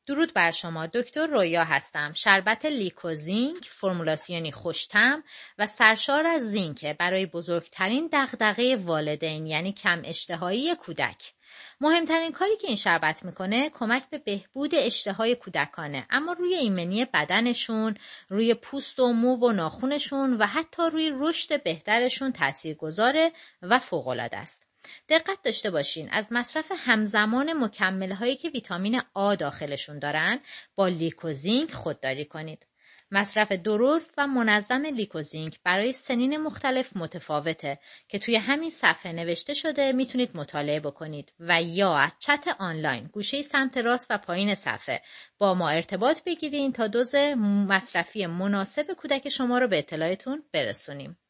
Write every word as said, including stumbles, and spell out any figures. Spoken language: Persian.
درود بر شما. دکتر رویا هستم. شربت لیکوزینک فرمولاسیونی خوش‌طعم و سرشار از زینک برای بزرگترین دغدغه والدین یعنی کم اشتهایی کودک. مهمترین کاری که این شربت میکنه کمک به بهبود اشتهای کودکانه، اما روی ایمنی بدنشون، روی پوست و مو و ناخونشون و حتی روی رشد بهترشون تاثیرگذاره و فوق‌العاده است. دقت داشته باشین از مصرف همزمان مکمل‌هایی که ویتامین آ داخلشون دارن با لیکوزینک خودداری کنید. مصرف درست و منظم لیکوزینک برای سنین مختلف متفاوته که توی همین صفحه نوشته شده، میتونید مطالعه بکنید و یا از چت آنلاین گوشه سمت راست و پایین صفحه با ما ارتباط بگیرین تا دوز مصرفی مناسب کودک شما رو به اطلاعتون برسونیم.